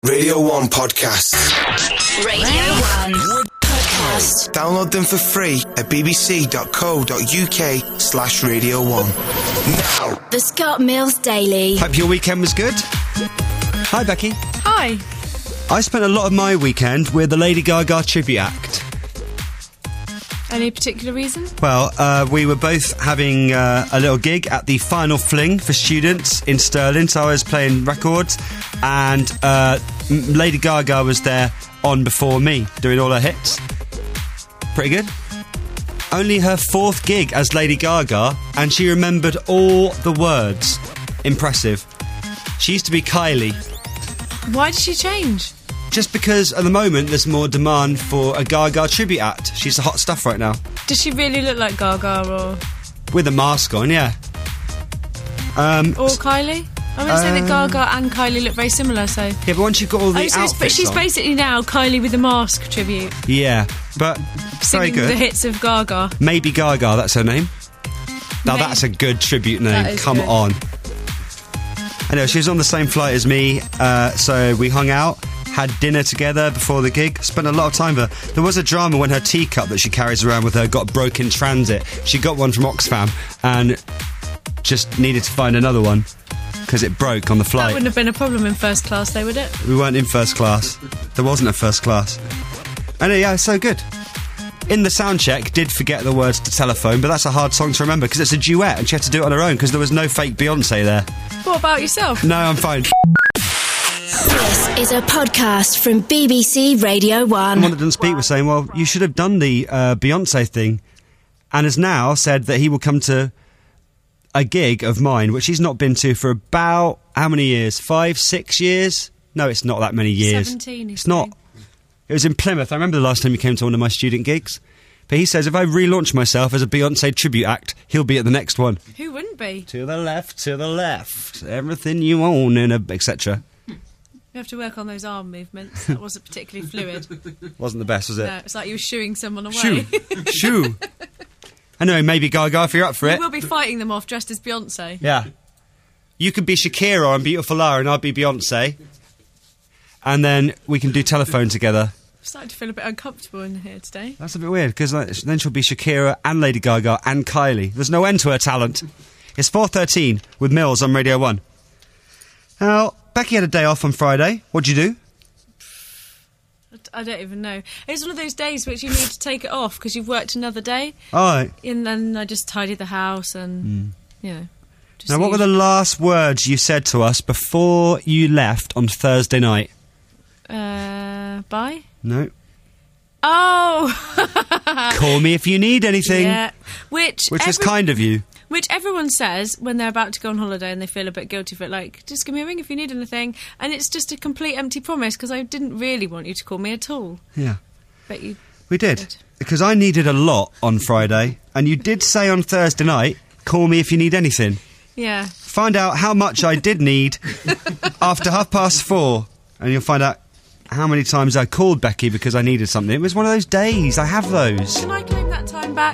Radio 1 Podcast. Radio 1 Podcast. Download them for free at bbc.co.uk/Radio 1. Now. The Scott Mills Daily. Hope your weekend was good. Hi, Becky. Hi. I spent a lot of my weekend with the Lady Gaga tribute act. Any particular reason? Well, we were both having a little gig at the Final Fling for students in Stirling, so I was playing records, and Lady Gaga was there on before me, doing all her hits. Pretty good. Only her fourth gig as Lady Gaga, and she remembered all the words. Impressive. She used to be Kylie. Why did she change? Just because at the moment there's more demand for a Gaga tribute act. She's the hot stuff right now. Does she really look like Gaga or With a mask on, yeah. or Kylie? I'm going to say that Gaga and Kylie look very similar, so... Yeah, but once you've got all the outfits but she's on, basically now Kylie with a mask tribute. yeah, but very Singing good. the hits of Gaga. Maybe Gaga, that's her name. Now Maybe. that's a good tribute name. That is Come good. on. Anyway, she was on the same flight as me, so we hung out, had dinner together before the gig, spent a lot of time with her. There was a drama when her teacup that she carries around with her got broke in transit. She got one from Oxfam and just needed to find another one because it broke on the That flight. wouldn't have been a problem in first class, though, would it? We weren't in first class. There wasn't a first class. And yeah, so good. In the sound check, did forget the words to Telephone, but that's a hard song to remember because it's a duet and she had to do it on her own because there was no fake Beyonce there. What about yourself? No, I'm fine. This is a podcast from BBC Radio 1. Someone that didn't speak was saying, well, you should have done the Beyonce thing, and has now said that he will come to a gig of mine, which he's not been to for about, how many years? 5, 6 years? No, it's not that many years. 17, he's It's not. saying. It was in Plymouth. I remember the last time he came to one of my student gigs. But he says if I relaunch myself as a Beyonce tribute act, he'll be at the next one. Who wouldn't be? To the left, everything you own, and etc. You have to work on those arm movements. That wasn't particularly fluid. Wasn't the best, was it? No, it's like you were shooing someone away. Shoo, shoo. Anyway, maybe Gaga if you're up for You it. will be fighting them off dressed as Beyonce. Yeah. You could be Shakira on Beautiful Lara and I'll be Beyonce. And then we can do Telephone together. I'm starting to feel a bit uncomfortable in here today. That's a bit weird, because then she'll be Shakira and Lady Gaga and Kylie. There's no end to her talent. It's 4:13 with Mills on Radio 1. Now, Becky had a day off on Friday. What'd you do? I don't even know. It's one of those days which you need to take it off because you've worked another day. All right. And then I just tidied the house and, you know. Just Now, what were the last words you said to us before you left on Thursday night? Bye? No. Oh! Call me if you need anything. Yeah. Which Is kind of you. Which everyone says when they're about to go on holiday and they feel a bit guilty for it, like, just give me a ring if you need anything. And it's just a complete empty promise because I didn't really want you to call me at all. Yeah. But you... We did. Because I needed a lot on Friday, and you did say on Thursday night, call me if you need anything. Yeah. Find out how much I did need after 4:30, and you'll find out how many times I called Becky because I needed something. It was one of those days. I have those. Can I claim that time back?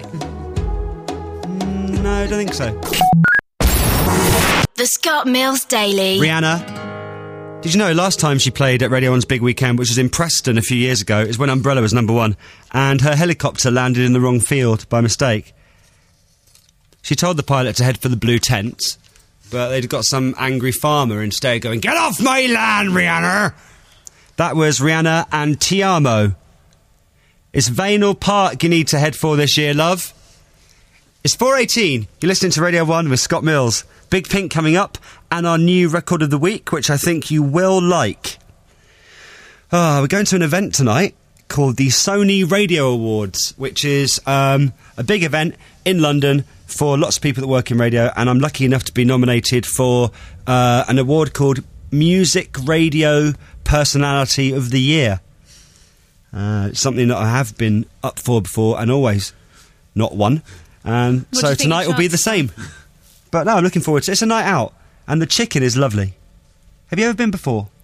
No, I don't think so. The Scott Mills Daily. Rihanna. Did you know last time she played at Radio 1's Big Weekend, which was in Preston a few years ago, is when Umbrella was number one, and her helicopter landed in the wrong field by mistake. She told the pilot to head for the blue tents, but they'd got some angry farmer instead going, "Get off my land, Rihanna!" That was Rihanna and Ti Amo. It's Vauxhall Park you need to head for this year, love. It's 4:18. You're listening to Radio 1 with Scott Mills. Big Pink coming up, and our new record of the week, which I think you will like. We're going to an event tonight called the Sony Radio Awards, which is a big event in London for lots of people that work in radio, and I'm lucky enough to be nominated for an award called Music Radio Personality of the Year. It's something that I have been up for before and always not won. And What do so you think tonight your will be the chances same. But no, I'm looking forward to it. It's a night out, and the chicken is lovely. Have you ever been before?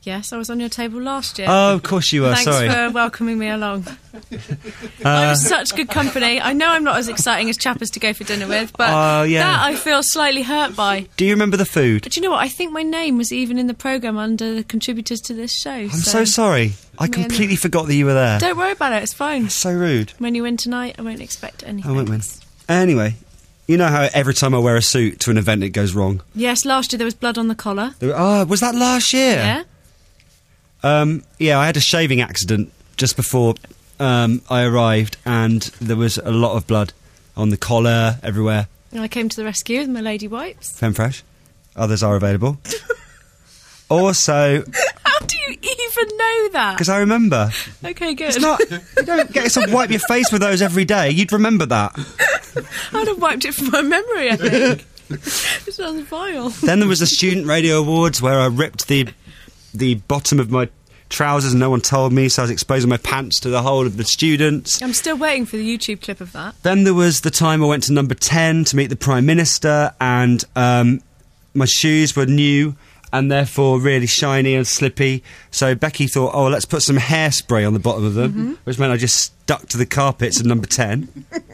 Yes, I was on your table last year. Oh, of course you were. Thanks Sorry. for welcoming me along. I was such good company. I know I'm not as exciting as Chappers to go for dinner with, but yeah. that I feel slightly hurt by. Do you remember the food? But you know what? I think my name was even in the programme under the contributors to this show. I'm so sorry. I completely forgot that you were there. Don't worry about it. It's fine. So rude. When you win tonight, I won't expect anything. I won't win. Anyway, you know how every time I wear a suit to an event it goes wrong? Yes, last year there was blood on the collar. Was that last year? Yeah. Yeah, I had a shaving accident just before I arrived, and there was a lot of blood on the collar, everywhere. And I came to the rescue with my lady wipes. Femfresh. Others are available. Also... How do you even know that? Because I remember. Okay, good. It's not... You don't get to wipe your face with those every day. You'd remember that. I'd have wiped it from my memory, I think. It sounds vile. Then there was the Student Radio Awards, where I ripped the bottom of my trousers and no one told me, so I was exposing my pants to the whole of the students. I'm still waiting for the YouTube clip of that. Then there was the time I went to Number 10 to meet the Prime Minister, and my shoes were new and therefore really shiny and slippy, so Becky thought, let's put some hairspray on the bottom of them, which meant I just stuck to the carpets at Number 10.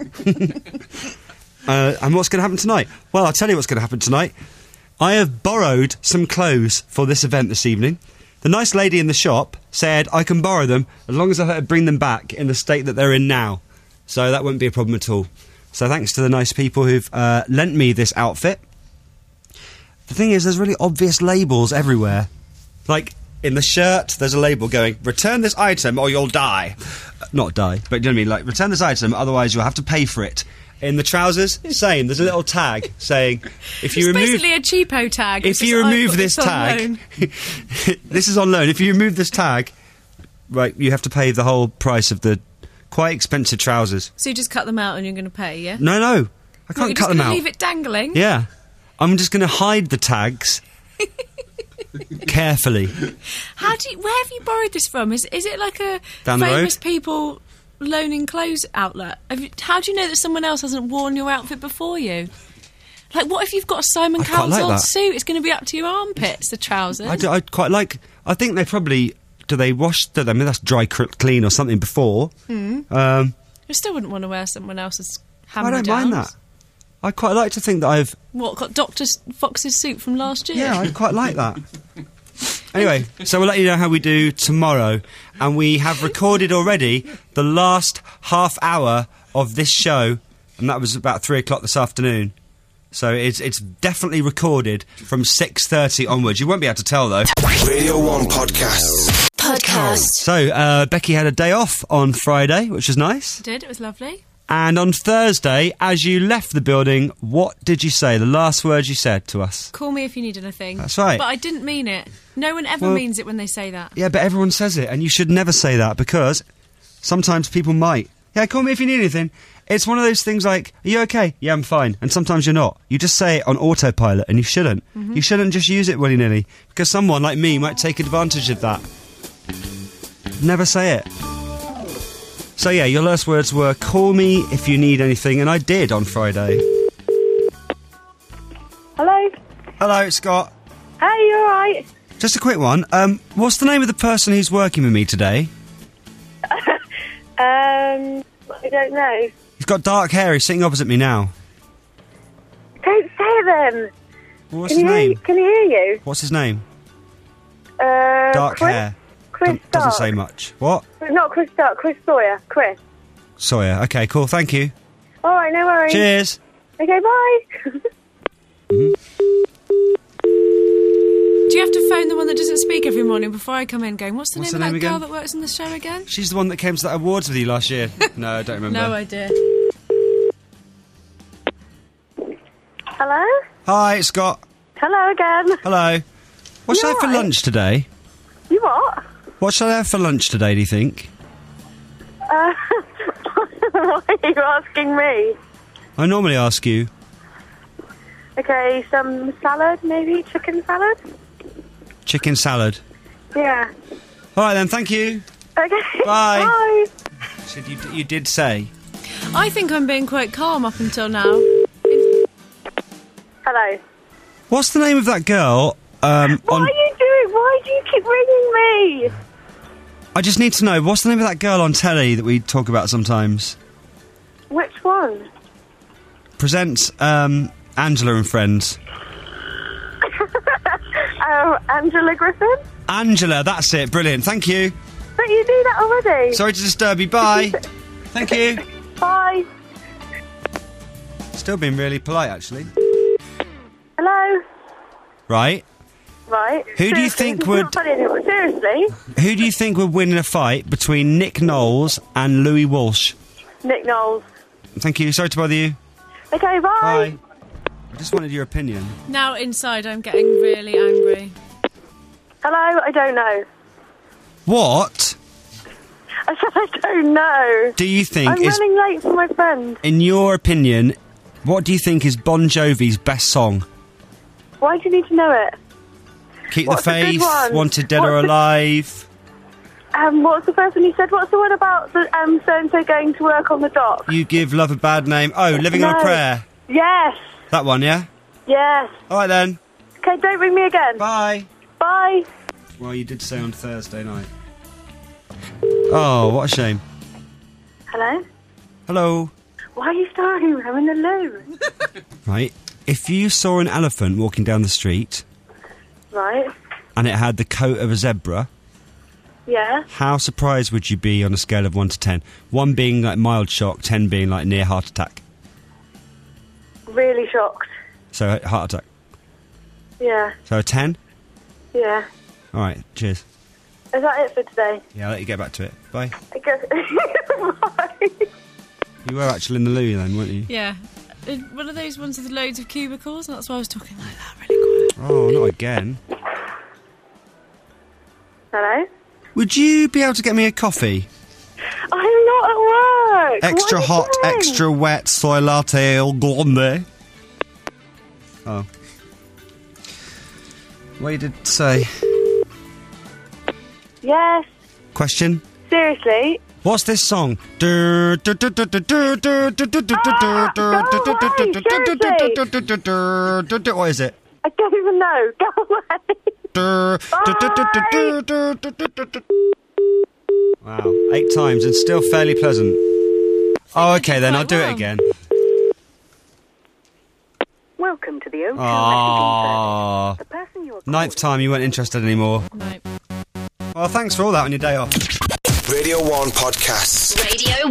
And what's going to happen tonight? Well, I'll tell you what's going to happen tonight. I have borrowed some clothes for this event this evening. The nice lady in the shop said I can borrow them as long as I bring them back in the state that they're in now. So that wouldn't be a problem at all. So thanks to the nice people who've lent me this outfit. The thing is, there's really obvious labels everywhere. Like, in the shirt, there's a label going, return this item or you'll die. Not die, but you know what I mean? Like, return this item, otherwise you'll have to pay for it. In the trousers, same. There's a little tag saying, if you It's remove... basically a cheapo tag. If you remove this tag... This is on loan. If you remove this tag, right, you have to pay the whole price of the quite expensive trousers. So you just cut them out and you're going to pay, yeah? No. I can't cut them out. Leave it dangling? Yeah. I'm just going to hide the tags carefully. Where have you borrowed this from? Is it like a Down the famous road? people loaning clothes outlet? How do you know that someone else hasn't worn your outfit before you? Like, what if you've got a Simon I quite Cowell's like old that. suit? It's going to be up to your armpits, the trousers. I'd quite like... I think they probably... Do they wash... I mean, that's dry clean or something before. You still wouldn't want to wear someone else's I hand-me-downs. don't mind that. I quite like to think that I've... What, got Dr. Fox's suit from last year? Yeah, I'd quite like that. Anyway, so we'll let you know how we do tomorrow. And we have recorded already the last half hour of this show, and that was about 3 o'clock this afternoon. So it's definitely recorded from 6:30 onwards. You won't be able to tell, though. Radio 1 Podcast. So, Becky had a day off on Friday, which was nice. I did, it was lovely. And on Thursday, as you left the building, what did you say? The last words you said to us? Call me if you need anything. That's right. But I didn't mean it. No one ever means it when they say that. Yeah, but everyone says it, and you should never say that, because sometimes people might. Yeah, call me if you need anything. It's one of those things like, are you okay? Yeah, I'm fine. And sometimes you're not. You just say it on autopilot, and you shouldn't. You shouldn't just use it willy-nilly, because someone like me might take advantage of that. Never say it. So yeah, your last words were, call me if you need anything, and I did on Friday. Hello? Hello, it's Scott. Hey, you alright? Just a quick one. What's the name of the person who's working with me today? I don't know. He's got dark hair, he's sitting opposite me now. Don't say them. Well, what's his name? Can he hear you? What's his name? Dark Chris? hair. Chris Doesn't Dark. say much. What? Not Chris Dark, Chris Sawyer. Chris. Sawyer. Okay, cool. Thank you. Alright, no worries. Cheers. Okay, bye. Do you have to phone the one that doesn't speak every morning before I come in going, what's the What's name the of name that girl again? that works on the show again? She's the one that came to that awards with you last year. No, I don't remember. No idea. Hello? Hi, it's Scott. Hello again. Hello. What should I have for alright? lunch today? You what? What should I have for lunch today, do you think? Why are you asking me? I normally ask you. Okay, some salad, maybe? Chicken salad? Chicken salad. Yeah. All right then, thank you. Okay. Bye. Bye. Said you did say. I think I'm being quite calm up until now. Hello. What's the name of that girl? What are you doing? Why do you keep ringing me? I just need to know, what's the name of that girl on telly that we talk about sometimes? Which one? Presents Angela and Friends. Angela Griffin? Angela, that's it. Brilliant. Thank you. But you do that already. Sorry to disturb you. Bye. Thank you. Bye. Still being really polite, actually. Hello? Right. Right. Who do you Seriously, think this is would- not funny anymore. Seriously? Who do you think would win in a fight between Nick Knowles and Louis Walsh? Nick Knowles. Thank you. Sorry to bother you. Okay, bye. Bye. I just wanted your opinion. Now inside I'm getting really angry. Hello? I don't know. What I said I don't know. do you think I'm is, running late for my friend. in your opinion, what do you think is Bon Jovi's best song? Why do you need to know it? Keep What's the the good Faith, one? Wanted Dead or What's the- Alive. What's the first one you said? What's the one about the so-and-so going to work on the dock? You Give Love a Bad Name. Oh, Living on a No. Prayer. Yes. That one, yeah? Yes. All right then. Okay, don't ring me again. Bye. Bye. Well, you did say on Thursday night. Oh, what a shame. Hello? Hello. Why are you starting? I'm in the loo. Right. If you saw an elephant walking down the street Right. and it had the coat of a zebra, Yeah. how surprised would you be on a scale of 1 to 10? 1 being like mild shock, 10 being like near heart attack. Really shocked. So, heart attack. Yeah. So, a 10? Yeah. All right, cheers. Is that it for today? Yeah, I'll let you get back to it. Bye. I guess. Bye. You were actually in the loo then, weren't you? Yeah. One of those ones with loads of cubicles, and that's why I was talking like that really quiet. Oh, not again. Hello? Would you be able to get me a coffee? I'm not at work. Extra What are you hot, doing? extra wet, soy latte, all grande. Oh. What you did say? Yes. Question? Seriously? What's this song? Go away, What is it? I don't even know. Go away. Wow, 8 times and still fairly pleasant. Oh, okay then, I'll do it again. Welcome to the O2 Aww. messaging service. The person you are 9th time you weren't interested anymore. No. Well, thanks for all that on your day off. Radio 1 Podcasts. Radio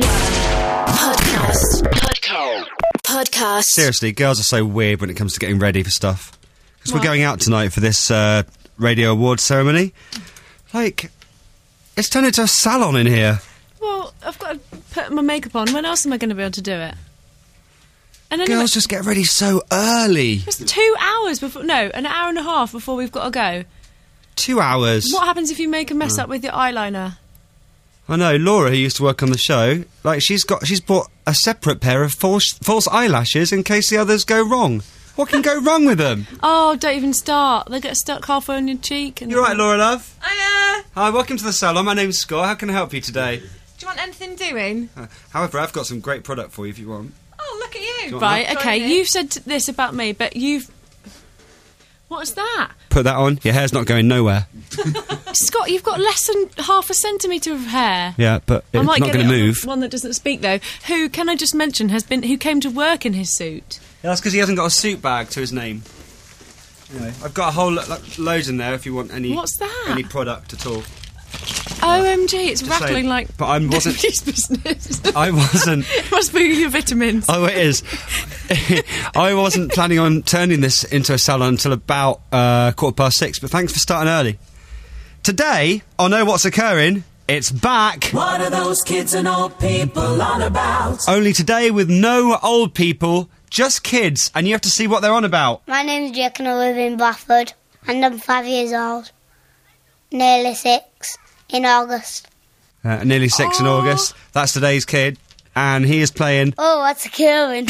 1 Podcast. Seriously, girls are so weird when it comes to getting ready for stuff. Because we're going out tonight for this radio awards ceremony. Like, it's turned into a salon in here. Well, I've got to put my makeup on. When else am I going to be able to do it? And then Girls just get ready so early. it's 2 hours before. No, an hour and a half before we've got to go. 2 hours. What happens if you make a mess up with your eyeliner? I know, Laura, who used to work on the show, like, she's bought a separate pair of false eyelashes in case the others go wrong. What can go wrong with them? Oh, don't even start. They get stuck halfway on your cheek. And You right, Laura, love? Hiya! Hi, welcome to the salon. My name's Scott. How can I help you today? Do you want anything doing? However, I've got some great product for you if you want. Oh, look at you. you want Right, that? okay, Sorry, you've said this about me, but you've... What's that? Put that on. Your hair's not going nowhere. Scott, you've got less than half a centimetre of hair. Yeah, but I it's might not get going to it on move. the one that doesn't speak, though, who, can I just mention, who came to work in his suit. Yeah, that's because he hasn't got a suit bag to his name. Anyway, I've got a whole loads in there if you want any. What's that? Any product at all. OMG, it's Just rattling saying. like... But I wasn't. nobody's business. I wasn't. It must be your vitamins. Oh, it is. I wasn't planning on turning this into a salon until about 6:15. But thanks for starting early. Today, I know what's occurring. It's back. What are those kids and old people on about? Only today with no old people, just kids, and you have to see what they're on about. My name's Jake and I live in Bradford and I'm 5 years old. Nearly 6 in August. Nearly 6 in August. That's today's kid, and he is playing. Oh, that's a Kieran.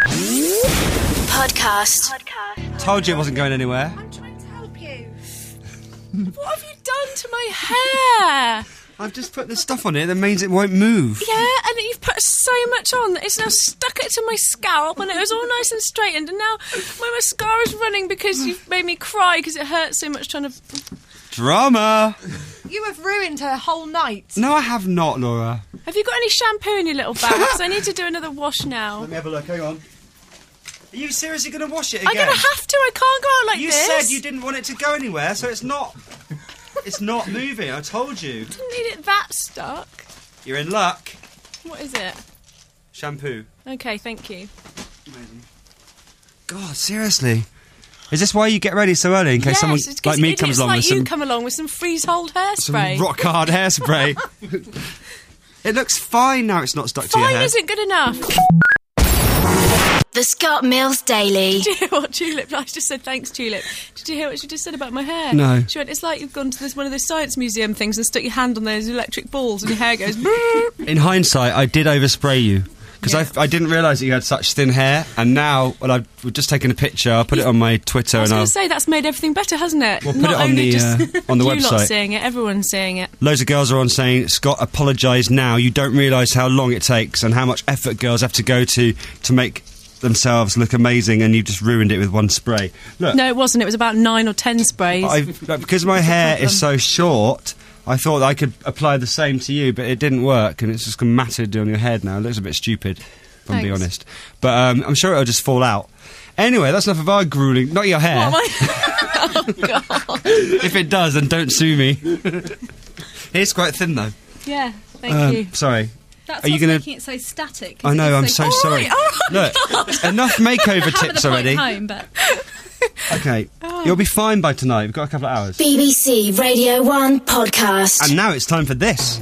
Podcast. Told you it wasn't going anywhere. I'm trying to help you. What have you done to my hair? I've just put this stuff on it that means it won't move. Yeah, and you've put so much on that it's now stuck it to my scalp, and it was all nice and straightened, and now my mascara's running because you've made me cry because it hurts so much trying to... Drama. You have ruined her whole night. No, I have not, Laura. Have you got any shampoo in your little bag? Because I need to do another wash now. Let me have a look. Hang on. Are you seriously going to wash it again? I'm going to have to. I can't go out like you this. You said you didn't want it to go anywhere, so it's not... It's not moving, I told you. Didn't need it that stuck. You're in luck. What is it? Shampoo. Okay, thank you. Amazing. God, seriously? Is this why you get ready so early, in case someone like me comes along with some... you come along with some freeze-hold hairspray. Some rock-hard hairspray. It looks fine now it's not stuck to your head. Fine isn't good enough. The Scott Mills Daily. Did you hear what Tulip... I just said thanks, Tulip. Did you hear what she just said about my hair? No. She went, it's like you've gone to one of those science museum things and stuck your hand on those electric balls and your hair goes... In hindsight, I did overspray you. Because I didn't realise that you had such thin hair, and now, we've just taken a picture, I'll put it on my Twitter. I was going to say, that's made everything better, hasn't it? We'll put it on the you website. lot seeing it, everyone's seeing it. Loads of girls are on saying, Scott, apologise now, you don't realise how long it takes and how much effort girls have to go to make themselves look amazing, and you just ruined it with one spray. Look, no, it wasn't, it was about 9 or 10 sprays. Because my hair is so short... I thought I could apply the same to you, but it didn't work, and it's just matted on your head now. It looks a bit stupid, if I'm being honest. But I'm sure it'll just fall out. Anyway, that's enough of our gruelling. Not your hair. Oh, God. If it does, then don't sue me. It's quite thin, though. Yeah, thank you. Sorry. That's Are you what's gonna... making it so static. I know, I'm so sorry. Look, enough makeover tips already. Home, but... Okay, you'll be fine by tonight. We've got a couple of hours. BBC Radio 1 podcast. And now it's time for this.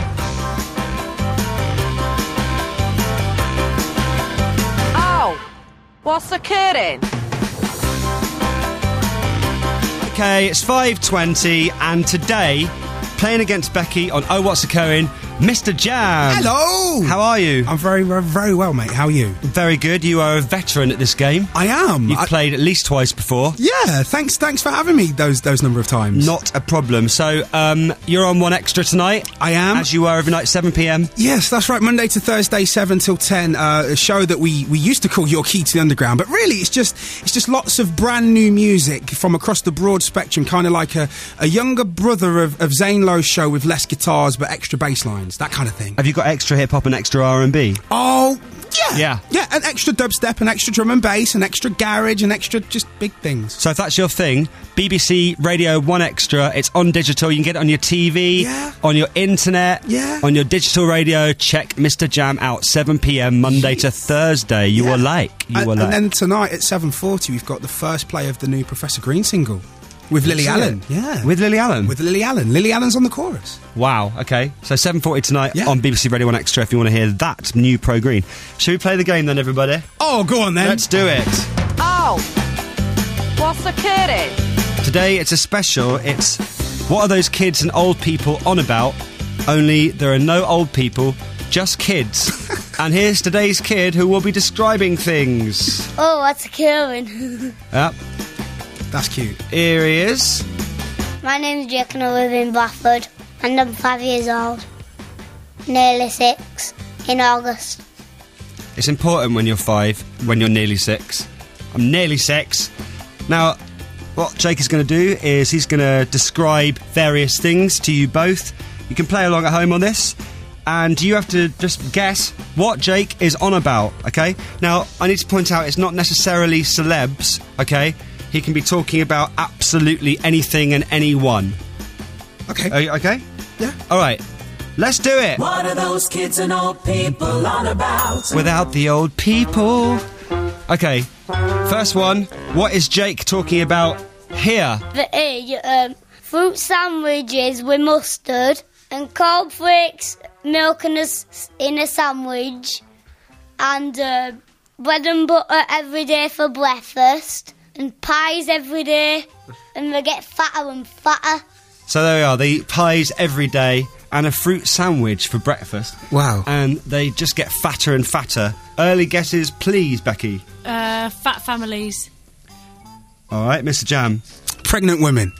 Oh, what's occurring? Okay, it's 5:20, and today, playing against Becky on Oh What's Occurring, Mr. Jam. Hello! How are you? I'm very, very well, mate. How are you? Very good. You are a veteran at this game. I am. You've played at least twice before. Yeah, thanks for having me those number of times. Not a problem. So, you're on One Extra tonight. I am. As you are every night, 7 p.m. Yes, that's right. Monday to Thursday, 7 till 10. A show that we used to call Your Key to the Underground, but really it's just lots of brand new music from across the broad spectrum, kind of like a younger brother of Zane Lowe's show with less guitars but extra bass lines. That kind of thing. Have you got extra hip-hop and extra R&B? Oh, yeah. Yeah, and extra dubstep and extra drum and bass and extra garage and extra just big things. So if that's your thing, BBC Radio 1 Extra, it's on digital. You can get it on your TV, on your internet, on your digital radio. Check Mr. Jam out, 7 p.m, Monday to Thursday. You will like. And then tonight at 7:40, we've got the first play of the new Professor Green single. With Lily Allen. Yeah. With Lily Allen? With Lily Allen. Lily Allen's on the chorus. Wow, okay. So 7:40 tonight on BBC Radio 1 Extra if you want to hear that new Pro Green. Should we play the game then, everybody? Oh, go on then. Let's do it. Oh, what's occurring? Today it's a special. It's what are those kids and old people on about? Only there are no old people, just kids. And here's today's kid who will be describing things. Oh, what's occurring? Yep. That's cute. Here he is. My name's Jake and I live in Bradford, and I'm 5 years old. Nearly 6 in August. It's important when you're 5, when you're nearly 6. I'm nearly 6. Now, what Jake is going to do is he's going to describe various things to you both. You can play along at home on this, and you have to just guess what Jake is on about, okay? Now, I need to point out it's not necessarily celebs, okay? He can be talking about absolutely anything and anyone. Okay. Okay? Yeah. All right. Let's do it. What are those kids and old people on about? Without the old people. Okay. First one. What is Jake talking about here? Fruit sandwiches with mustard and cornflakes, milk in a sandwich, and bread and butter every day for breakfast. And pies every day, and they get fatter and fatter. So there we are, they eat pies every day and a fruit sandwich for breakfast. Wow. And they just get fatter and fatter. Early guesses, please, Becky. Fat families. All right, Mr. Jam. Pregnant women.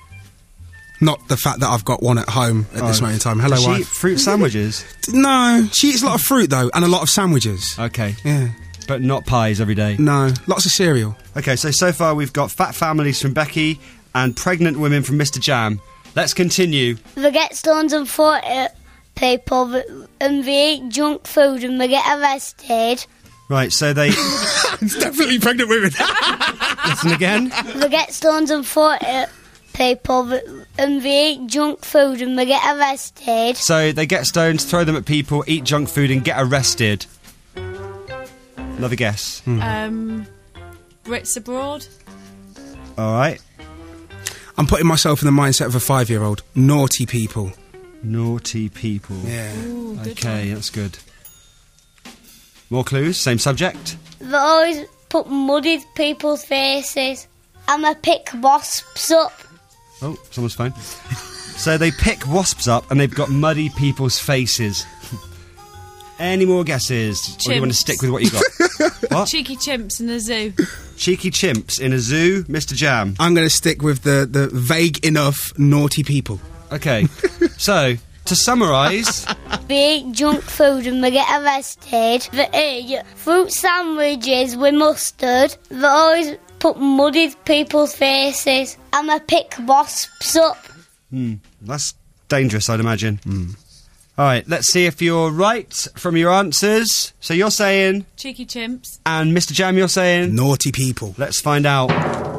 Not the fact that I've got one at home at this moment in time. Hello, Does she wife. eat fruit sandwiches? No, she eats a lot of fruit, though, and a lot of sandwiches. Okay. Yeah. But not pies every day? No, lots of cereal. Okay, so far we've got fat families from Becky and pregnant women from Mr. Jam. Let's continue. They get stoned and fought at people, and they eat junk food and they get arrested. Right, so they... It's definitely pregnant women. Listen again. They get stoned and fought at people, and they eat junk food and they get arrested. So they get stones, throw them at people, eat junk food and get arrested. Another guess. Brits abroad. All right. I'm putting myself in the mindset of a 5-year-old. Naughty people. Naughty people. Yeah. Ooh, good Okay, one. that's good. More clues, same subject. They always put mud in people's faces. And they pick wasps up. Oh, someone's phone. So they pick wasps up and they've got muddy people's faces. Any more guesses? Or do you want to Chimps. stick with what you got? What? Cheeky chimps in a zoo. Cheeky chimps in a zoo, Mr. Jam. I'm going to stick with the vague enough naughty people. Okay, so, to summarise... They eat junk food and they get arrested. They eat fruit sandwiches with mustard. They always put mud in people's faces. And they pick wasps up. That's dangerous, I'd imagine. All right, let's see if you're right from your answers. So you're saying... Cheeky chimps. And Mr. Jam, you're saying... Naughty people. Let's find out.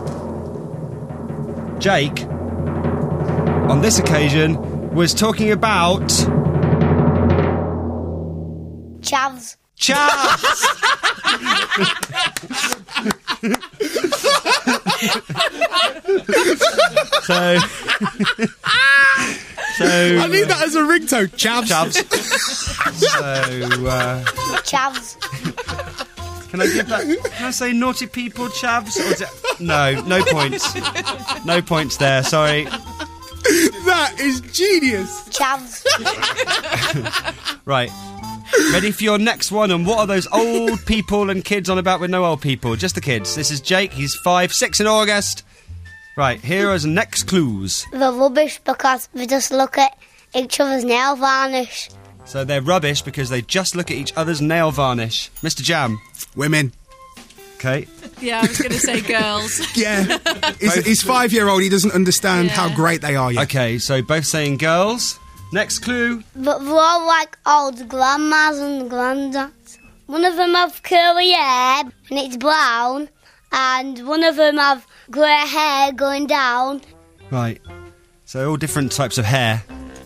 Jake, on this occasion, was talking about... Chavs. Chavs! So... I need that as a ringtone. Chavs. Chavs. Can I give that? Can I say naughty people, chavs? Or is it, no points. No points there. Sorry. That is genius. Chavs. Right. Ready for your next one? And what are those old people and kids on about with no old people? Just the kids. This is Jake. He's 5, 6 in August. Right, here are the next clues. They're rubbish because they just look at each other's nail varnish. So they're rubbish because they just look at each other's nail varnish. Mr. Jam. Women. Okay. Yeah, I was going to say girls. Yeah. He's 5-year-old. He doesn't understand how great they are yet. Okay, so both saying girls. Next clue. But they're all like old grandmas and granddads. One of them have curly hair and it's brown. And one of them have grey hair going down. Right. So all different types of hair.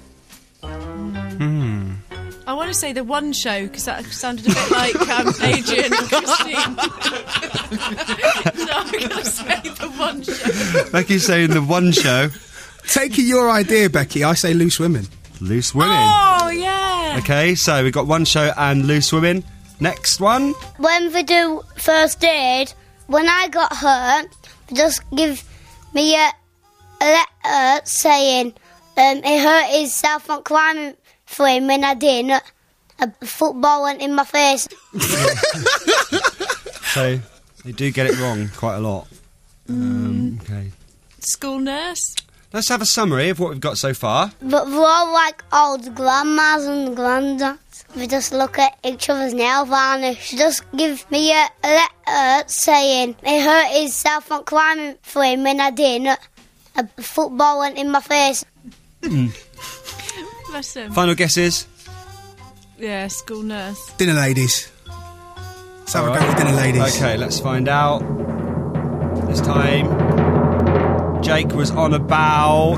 I want to say the One Show because that sounded a bit like Adrian and Christine. So I'm going to say the One Show. Becky's saying the One Show. Taking your idea, Becky, I say loose women. Loose women. Oh, yeah. Okay, so we've got One Show and loose women. Next one. When they do first aid, when I got hurt, they just give me a letter saying it hurt himself on climbing frame when I didn't. A football went in my face. So they do get it wrong quite a lot. Okay. School nurse. Let's have a summary of what we've got so far. But we're all like old grandmas and granddads. We just look at each other's nail varnish. Just give me a letter saying it hurt himself on climbing frame when I didn't. A football went in my face. Bless him. Final guesses? Yeah, school nurse. Dinner ladies. Let's have a go with dinner ladies. Okay, let's find out. This time, Jake was on about...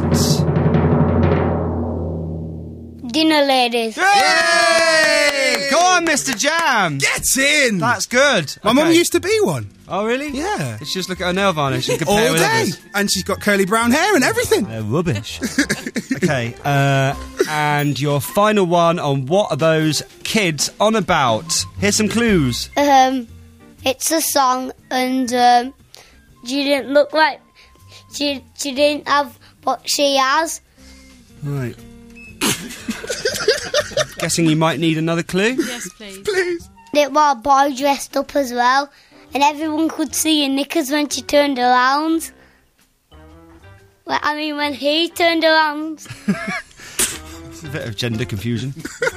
Dinner ladies. Yay! Go on, Mr. Jam! Gets in! That's good. My mum Okay. used to be one. Oh, really? Yeah. Did she just look at her nail varnish and compare All with day. others? And she's got curly brown hair and everything. They're rubbish. Okay, and your final one on what are those kids on about? Here's some clues. It's a song and she didn't look like... She didn't have what she has. Right. Guessing you might need another clue? Yes, please. Please. They were a boy dressed up as well. And everyone could see her knickers when she turned around. Well, I mean, when he turned around. It's a bit of gender confusion.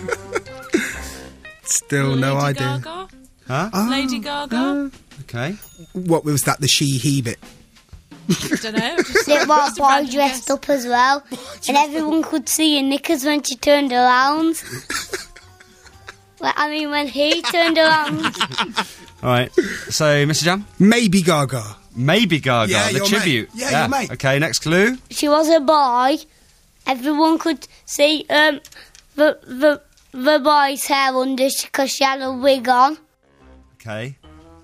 Still no Lady idea. Gaga? Huh? Lady Gaga? Okay. What was that, the she-he bit? I don't know. It was a boy dressed up as well. And everyone could see her knickers when she turned around. When he turned around. All right. So, Mr. Jam? Maybe Gaga. Maybe Gaga, Yeah, the your tribute. mate. Yeah, your mate. Okay, next clue. She was a boy. Everyone could see the boy's hair under because she had a wig on. Okay.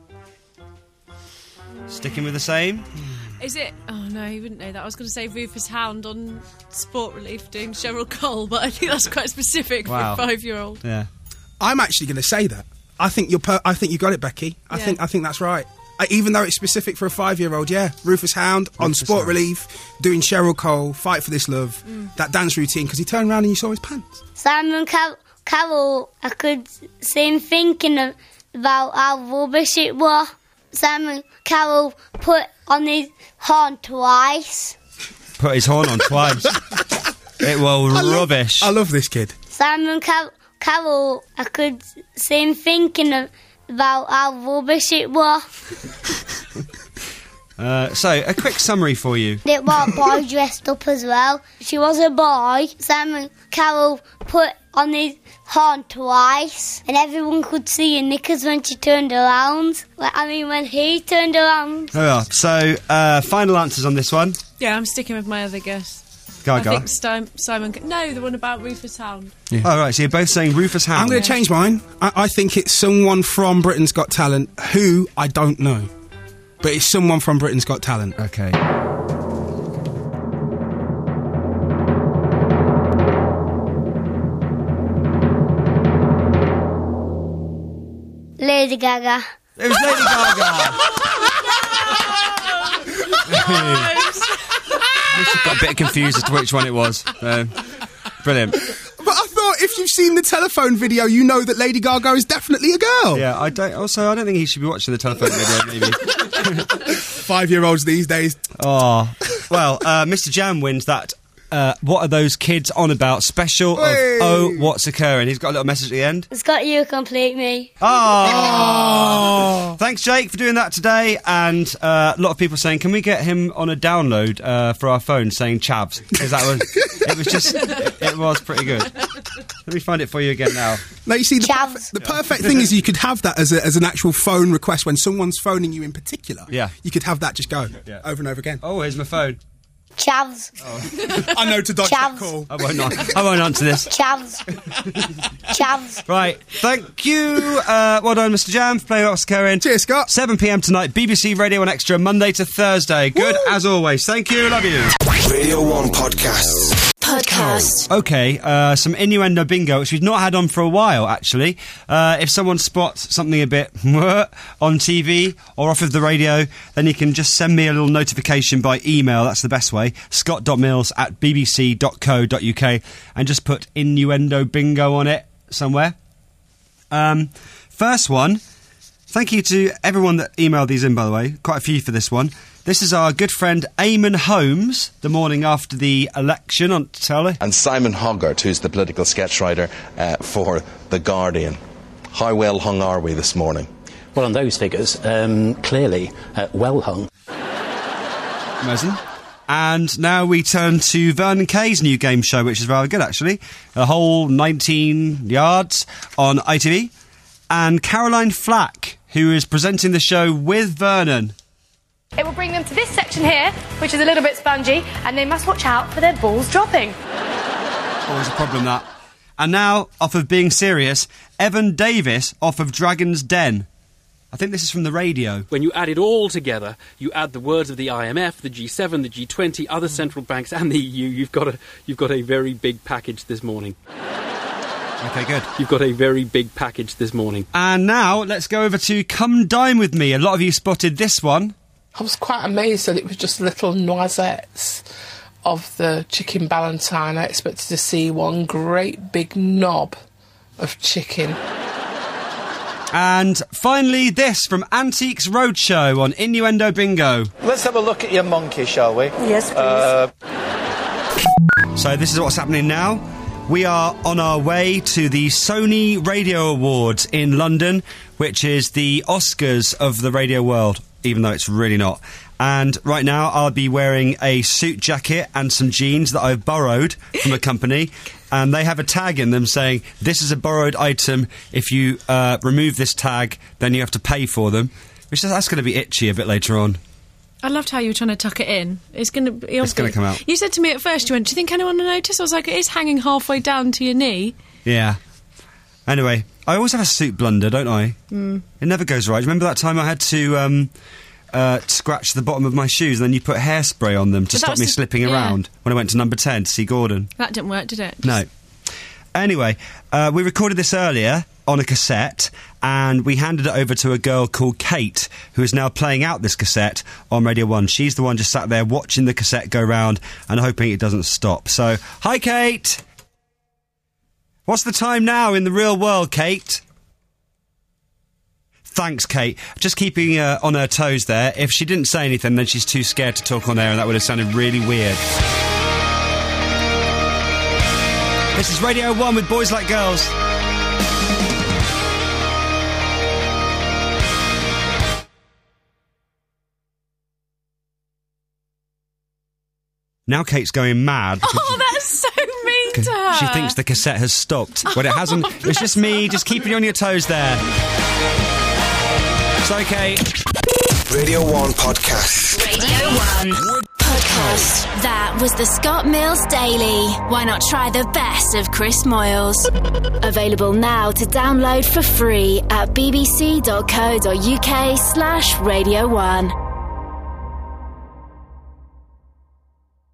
Sticking with the same. Is it? Oh no, you wouldn't know that. I was going to say Rufus Hound on Sport Relief doing Cheryl Cole, but I think that's quite specific for a 5-year-old. Yeah. I'm actually going to say that. I think you got it, Becky. I think that's right. Even though it's specific for a 5-year-old, yeah. Rufus Hound on Sport Relief doing Cheryl Cole, Fight for This Love, that dance routine, because he turned around and you saw his pants. Simon Cowell, I could see him thinking about how rubbish it was. Simon Cowell put on his horn twice. Put his horn on twice. It was rubbish. I love this kid. Simon Cowell, I could see him thinking about how rubbish it was. So, a quick summary for you. It was a boy dressed up as well. She was a boy. Simon Cowell put on his horn twice, and everyone could see her knickers when she turned around. When he turned around. Oh, yeah. So, final answers on this one. Yeah, I'm sticking with my other guess. Gaga. I think Simon... No, the one about Rufus Hound. Yeah. Oh, right, so you're both saying Rufus Hound. I'm going to change mine. I think it's someone from Britain's Got Talent who I don't know. But it's someone from Britain's Got Talent. Okay. Lady Gaga. It was Lady Gaga. I got a bit confused as to which one it was. Brilliant. But I thought if you've seen the telephone video, you know that Lady Gaga is definitely a girl. Yeah, I don't think he should be watching the telephone video, maybe. 5-year-olds these days. Oh. Well, Mr. Jam wins that What Are Those Kids On About special of Oh, What's Occurring. He's got a little message at the end. It's got you complete me. Oh! Thanks, Jake, for doing that today. And a lot of people saying, can we get him on a download for our phone saying chavs? Because it was pretty good. Let me find it for you again now. Now, you see, the perfect thing is you could have that as an actual phone request when someone's phoning you in particular. Yeah. You could have that just go over and over again. Oh, here's my phone. Chavs. Oh. I know to dodge that call. I won't answer this. Chavs. Chavs. Right. Thank you. Well done, Mr. Jam, for playing What's Occurring. Cheers, Scott. 7 p.m. tonight, BBC Radio 1 Extra, Monday to Thursday. Good as always. Thank you. Love you. Radio 1 Podcasts. Okay, some innuendo bingo, which we've not had on for a while, actually. If someone spots something a bit on TV or off of the radio, then you can just send me a little notification by email. That's the best way. scott.mills@bbc.co.uk and just put innuendo bingo on it somewhere. First one. Thank you to everyone that emailed these in, by the way. Quite a few for this one. This is our good friend Eamon Holmes, the morning after the election on telly. And Simon Hoggart, who's the political sketch writer for The Guardian. How well hung are we this morning? Well, on those figures, clearly well hung. Amazing. And now we turn to Vernon Kay's new game show, which is rather good, actually. A whole 19 yards on ITV. And Caroline Flack, who is presenting the show with Vernon. It will bring them to this section here, which is a little bit spongy, and they must watch out for their balls dropping. Always a problem, that. And now, off of Being Serious, Evan Davis off of Dragon's Den. I think this is from the radio. When you add it all together, you add the words of the IMF, the G7, the G20, other central banks and the EU, you've got a very big package this morning. Okay, good. You've got a very big package this morning. And now, let's go over to Come Dine With Me. A lot of you spotted this one. I was quite amazed that it was just little noisettes of the chicken ballantine. I expected to see one great big knob of chicken. And finally, this from Antiques Roadshow on Innuendo Bingo. Let's have a look at your monkey, shall we? Yes, please. So this is what's happening now. We are on our way to the Sony Radio Awards in London, which is the Oscars of the radio world, even though it's really not. And right now I'll be wearing a suit jacket and some jeans that I've borrowed from a company. And they have a tag in them saying, this is a borrowed item. If you remove this tag, then you have to pay for them. That's going to be itchy a bit later on. I loved how you were trying to tuck it in. It's going to come out. You said to me at first, you went, do you think anyone will notice? I was like, it is hanging halfway down to your knee. Yeah. Anyway, I always have a suit blunder, don't I? Mm. It never goes right. Remember that time I had to scratch the bottom of my shoes and then you put hairspray on them to stop me slipping around when I went to number 10 to see Gordon? That didn't work, did it? No. Anyway, we recorded this earlier on a cassette and we handed it over to a girl called Kate who is now playing out this cassette on Radio 1. She's the one just sat there watching the cassette go round and hoping it doesn't stop. So, hi Kate! What's the time now in the real world, Kate? Thanks, Kate. Just keeping on her toes there. If she didn't say anything, then she's too scared to talk on air and that would have sounded really weird. This is Radio 1 with Boys Like Girls. Now Kate's going mad. Oh, that's so mean to her. She thinks the cassette has stopped. But it hasn't. It's just me, just keeping you on your toes there. It's okay. Radio 1 Podcast. Radio 1 Podcast. That was the Scott Mills Daily. Why not try the best of Chris Moyles? Available now to download for free at bbc.co.uk/Radio 1.